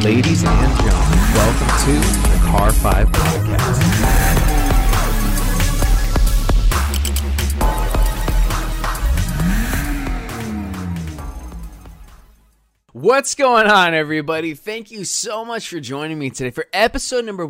Ladies and gentlemen, welcome to the Car 5 Podcast. What's going on, everybody? Thank you so much for joining me today for episode number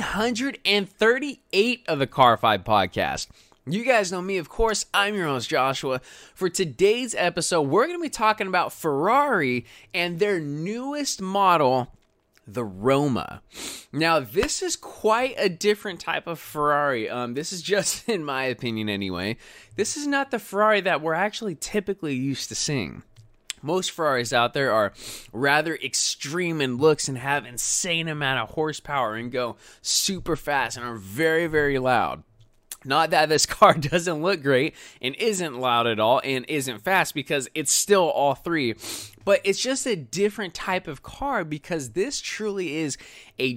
138 of the Car 5 Podcast. You guys know me, of course. I'm your host, Joshua. For today's episode, we're going to be talking about Ferrari and their newest model, the Roma. Now, this is quite a different type of Ferrari. This is just, in my opinion anyway, this is not the Ferrari that we're actually typically used to seeing. Most Ferraris out there are rather extreme in looks and have insane amount of horsepower and go super fast and are very, very loud. Not that this car doesn't look great and isn't loud at all and isn't fast, because it's still all three. But it's just a different type of car because this truly is a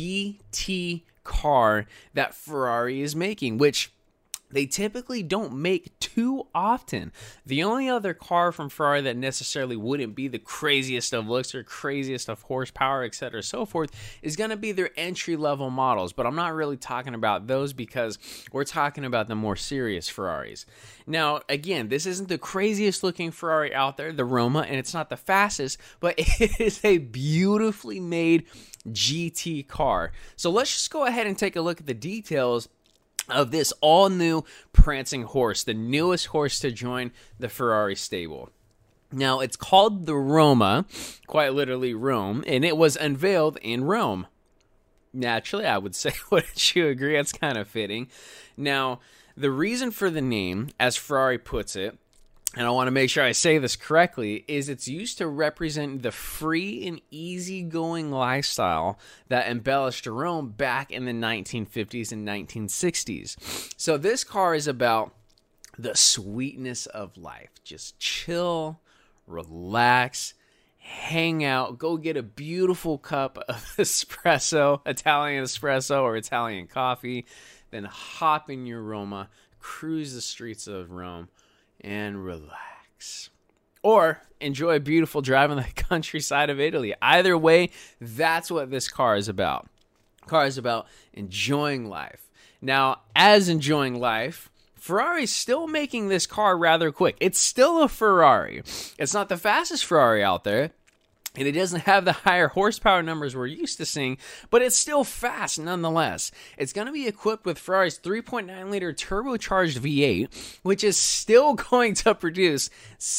GT car that Ferrari is making, which they typically don't make too often. The only other car from Ferrari that necessarily wouldn't be the craziest of looks or craziest of horsepower, etc., so forth, is going to be their entry-level models. But I'm not really talking about those because we're talking about the more serious Ferraris. Now, again, this isn't the craziest looking Ferrari out there, the Roma, and it's not the fastest, but it is a beautifully made GT car. So let's just go ahead and take a look at the details of this all-new prancing horse, the newest horse to join the Ferrari stable. Now, it's called the Roma, quite literally Rome, and it was unveiled in Rome. Naturally, I would say, wouldn't you agree? That's kind of fitting. Now, the reason for the name, as Ferrari puts it, and I want to make sure I say this correctly, is it's used to represent the free and easygoing lifestyle that embellished Rome back in the 1950s and 1960s. So this car is about the sweetness of life. Just chill, relax, hang out, go get a beautiful cup of espresso, Italian espresso or Italian coffee, then hop in your Roma, cruise the streets of Rome, and relax. Or enjoy a beautiful drive on the countryside of Italy. Either way, that's what this car is about. The car is about enjoying life. Now, as enjoying life, Ferrari's still making this car rather quick. It's still a Ferrari. It's not the fastest Ferrari out there, and it doesn't have the higher horsepower numbers we're used to seeing, but it's still fast nonetheless. It's going to be equipped with Ferrari's 3.9-liter turbocharged V8, which is still going to produce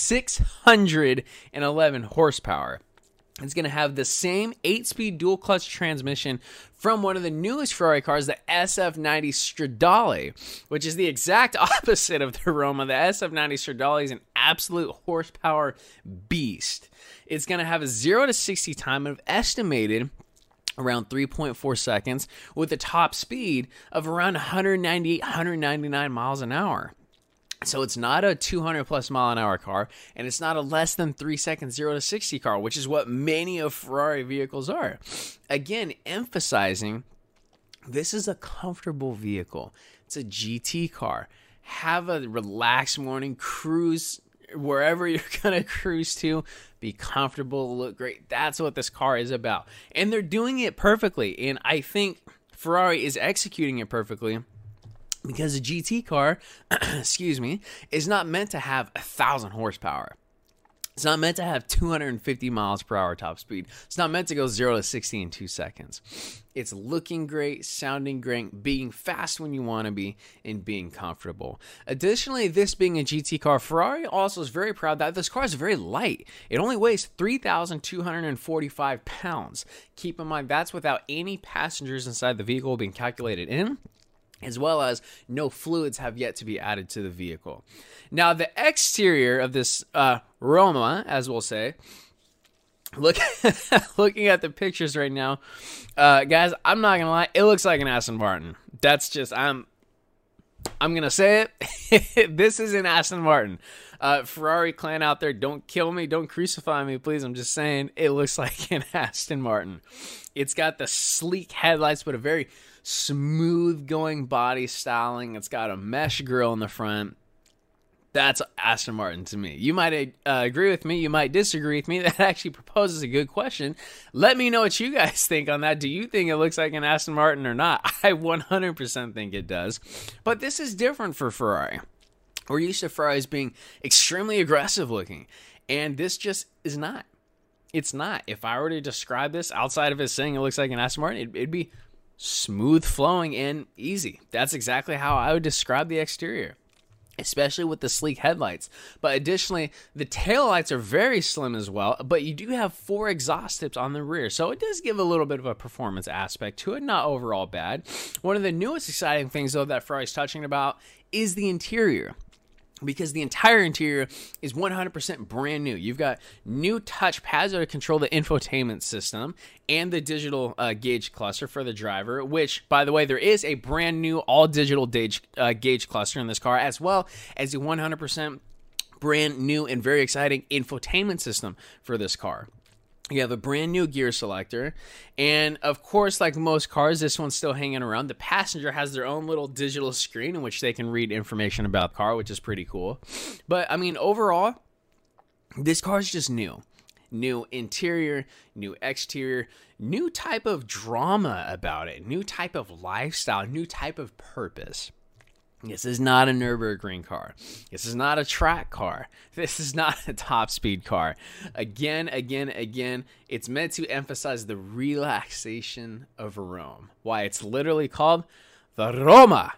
611 horsepower. It's going to have the same 8-speed dual-clutch transmission from one of the newest Ferrari cars, the SF90 Stradale, which is the exact opposite of the Roma. The SF90 Stradale is an absolute horsepower beast. It's going to have a 0 to 60 time of estimated around 3.4 seconds with a top speed of around 198, 199 miles an hour. So it's not a 200 plus mile an hour car, and it's not a less than 3 second 0 to 60 car, which is what many of Ferrari vehicles are. Again, emphasizing this is a comfortable vehicle. It's a GT car. Have a relaxed morning, cruise wherever you're going to cruise to, be comfortable, look great. That's what this car is about. And they're doing it perfectly, and I think Ferrari is executing it perfectly. Because a GT car, is not meant to have 1,000 horsepower. It's not meant to have 250 miles per hour top speed. It's not meant to go 0 to 60 in 2 seconds. It's looking great, sounding great, being fast when you want to be, and being comfortable. Additionally, this being a GT car, Ferrari also is very proud that this car is very light. It only weighs 3,245 pounds. Keep in mind, that's without any passengers inside the vehicle being calculated in, as well as no fluids have yet to be added to the vehicle. Now, the exterior of this Roma, as we'll say, looking at the pictures right now, guys, I'm not gonna lie, it looks like an Aston Martin. That's just, I'm gonna say it. This is an Aston Martin. Ferrari clan out there, don't kill me, don't crucify me, please. I'm just saying, it looks like an Aston Martin. It's got the sleek headlights, but a very smooth going body styling. It's got a mesh grille in the front. That's Aston Martin to me. You might agree with me. You might disagree with me. That actually proposes a good question. Let me know what you guys think on that. Do you think it looks like an Aston Martin or not? I 100% think it does. But this is different for Ferrari. We're used to Ferraris being extremely aggressive looking. And this just is not. It's not. If I were to describe this outside of it saying it looks like an Aston Martin, it'd be smooth flowing and easy. That's exactly how I would describe the exterior, especially with the sleek headlights. But additionally, the taillights are very slim as well, but you do have 4 exhaust tips on the rear, so it does give a little bit of a performance aspect to it, not overall bad. One of the newest exciting things, though, that Ferrari's touching about is the interior, because the entire interior is 100% brand new. You've got new touch pads that control the infotainment system and the digital gauge cluster for the driver, which, by the way, there is a brand new all-digital gauge cluster in this car, as well as a 100% brand new and very exciting infotainment system for this car. You have a brand new gear selector, and of course, like most cars, this one's still hanging around. The passenger has their own little digital screen in which they can read information about the car, which is pretty cool. But, I mean, overall, this car is just new. New interior, new exterior, new type of drama about it, new type of lifestyle, new type of purpose. This is not a Nürburgring car. This is not a track car. This is not a top speed car. Again, it's meant to emphasize the relaxation of Rome. Why it's literally called the Roma.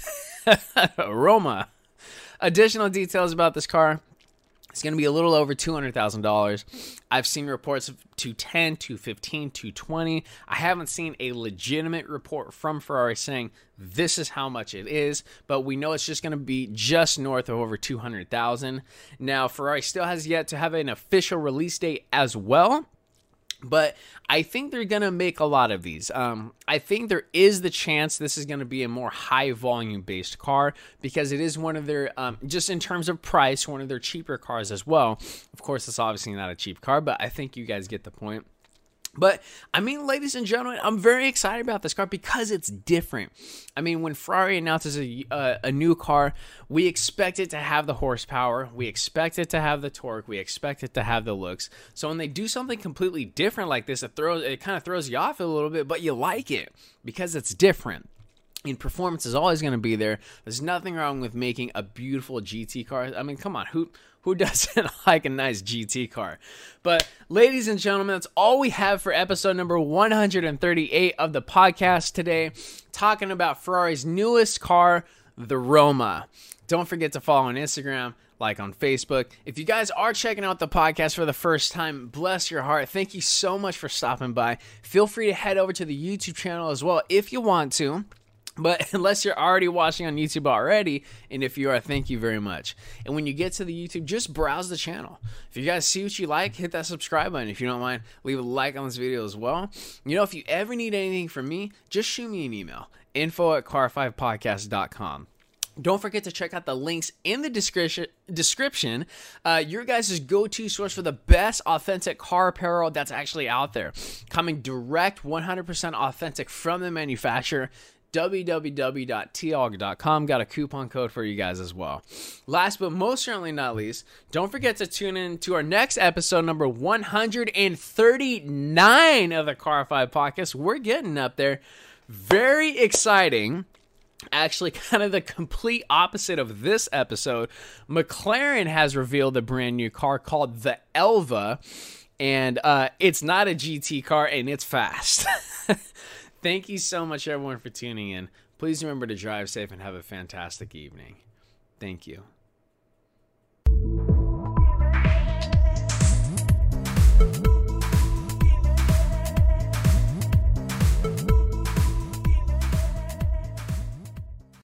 Roma. Additional details about this car. It's going to be a little over $200,000. I've seen reports of 210, 215, 220. I haven't seen a legitimate report from Ferrari saying this is how much it is, but we know it's just going to be just north of over 200,000. Now, Ferrari still has yet to have an official release date as well, but I think they're going to make a lot of these. I think there is the chance this is going to be a more high volume based car, because it is one of their, just in terms of price, one of their cheaper cars as well. Of course, it's obviously not a cheap car, but I think you guys get the point. But, I mean, ladies and gentlemen, I'm very excited about this car because it's different. I mean, when Ferrari announces a new car, we expect it to have the horsepower, we expect it to have the torque, we expect it to have the looks. So when they do something completely different like this, it kind of throws you off a little bit, but you like it because it's different. And performance is always going to be there. There's nothing wrong with making a beautiful GT car. I mean, come on, who doesn't like a nice GT car? But ladies and gentlemen, that's all we have for episode number 138 of the podcast today, talking about Ferrari's newest car, the Roma. Don't forget to follow on Instagram, like on Facebook. If you guys are checking out the podcast for the first time, bless your heart. Thank you so much for stopping by. Feel free to head over to the YouTube channel as well if you want to. But unless you're already watching on YouTube already, and if you are, thank you very much. And when you get to the YouTube, just browse the channel. If you guys see what you like, hit that subscribe button. If you don't mind, leave a like on this video as well. You know, if you ever need anything from me, just shoot me an email, info@car5podcast.com. Don't forget to check out the links in the description. Your guys' go-to source for the best authentic car apparel that's actually out there. Coming direct, 100% authentic from the manufacturer. www.talg.com. Got a coupon code for you guys as well. Last but most certainly not least, don't forget to tune in to our next episode, number 139 of the Car 5 podcast. We're getting up there. Very exciting. Actually, kind of the complete opposite of this episode. McLaren has revealed a brand new car called the Elva, and it's not a GT car, and it's fast. Thank you so much, everyone, for tuning in. Please remember to drive safe and have a fantastic evening. Thank you.